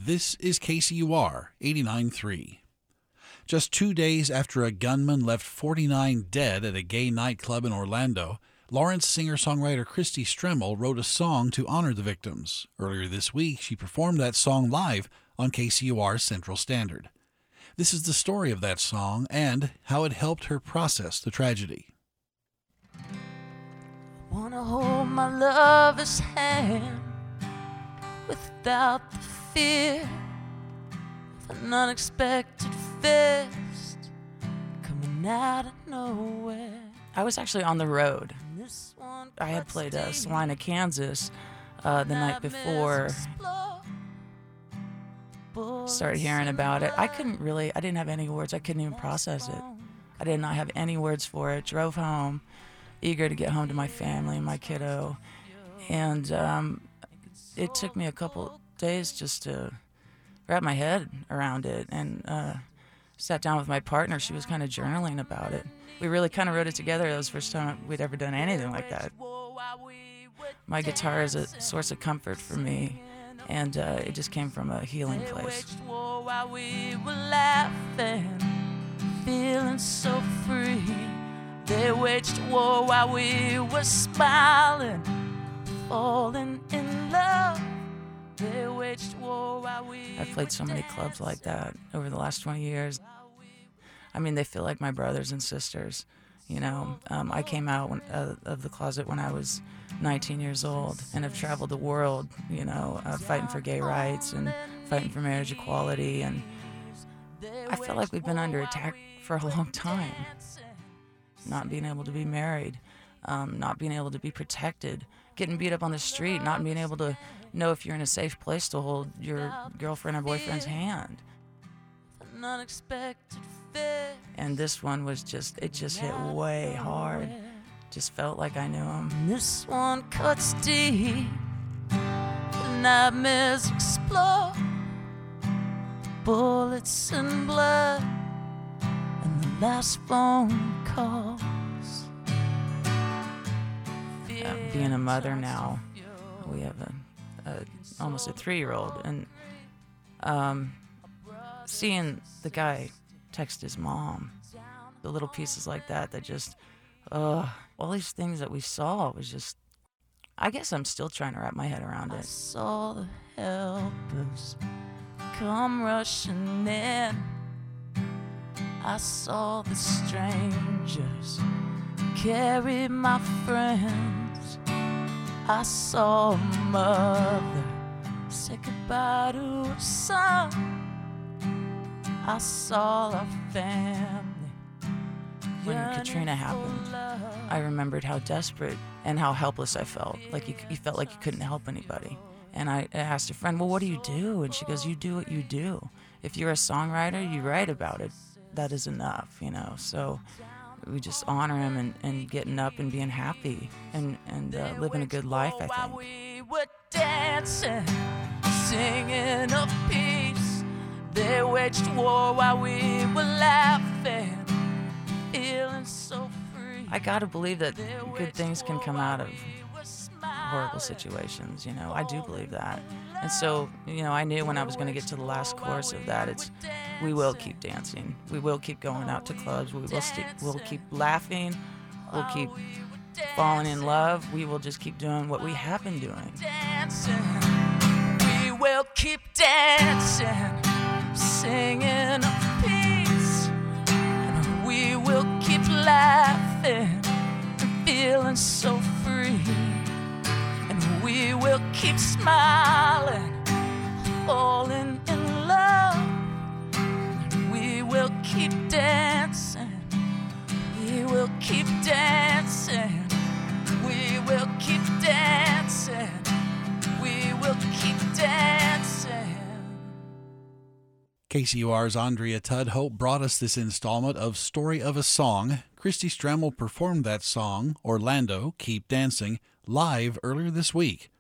This is KCUR 89.3. Just 2 days after a gunman left 49 dead at a gay nightclub in Orlando, Lawrence singer-songwriter Christy Stremmel wrote a song to honor the victims. Earlier this week, she performed that song live on KCUR Central Standard. This is the story of that song and how it helped her process the tragedy. I wanna hold my lover's hand without the fear of an unexpected fist coming out of nowhere. I was actually on the road. I had played Salina, Kansas the night before. Started hearing about it. I didn't have any words. I couldn't even process it. I did not have any words for it. Drove home, eager to get home to my family and my kiddo. And it took me a couple days just to wrap my head around it. And sat down with my partner. She was kind of journaling about it. We really kind of wrote it together. That was the first time we'd ever done anything like that. My guitar is a source of comfort for me, and it just came from a healing place. They waged war while we were laughing, feeling so free. They waged war while we were smiling, falling in love. They waged war while we I've played so many clubs like that over the last 20 years. I mean, they feel like my brothers and sisters, you know. I came out of the closet when I was 19 years old and have traveled the world, you know, fighting for gay rights and fighting for marriage equality. And I feel like we've been under attack for a long time. Not being able to be married, not being able to be protected, getting beat up on the street, not being able to know if you're in a safe place to hold your girlfriend or boyfriend's hand. An unexpected fit. And this one was it just hit way hard. Just felt like I knew him. This one cuts deep. The nightmares explode. Bullets and blood. And the last phone calls. Being a mother now, we have almost a 3-year-old, and seeing the guy text his mom, the little pieces like that just, all these things that we saw was just, I guess I'm still trying to wrap my head around it. I saw the helpers come rushing in. I saw the strangers carry my friends. I saw a mother say goodbye to her son. I saw our family. When Katrina happened, I remembered how desperate and how helpless I felt. Like you felt like you couldn't help anybody. And I asked a friend, well, what do you do? And she goes, you do what you do. If you're a songwriter, you write about it. That is enough, you know. So we just honor him and getting up and being happy and living a good life, I think. We were dancing, singing of peace. They waged war while we were laughing, feeling so free. I gotta believe that good things can come out of horrible situations, you know. I do believe that. And so, you know, I knew when I was going to get to the last chorus of that, we will keep dancing. We will keep going out to clubs. We'll keep laughing. We'll keep falling in love. We will just keep doing what we have been doing. Dancing. We will keep dancing, singing of peace. And we will keep laughing and feeling so free. And we will keep smiling, falling in love. And we will keep dancing. We will keep dancing. We will keep dancing. We will keep dancing. KCUR's Andrea Tudhope brought us this installment of Story of a Song. Christy Stremmel performed that song, Orlando, Keep Dancing, live earlier this week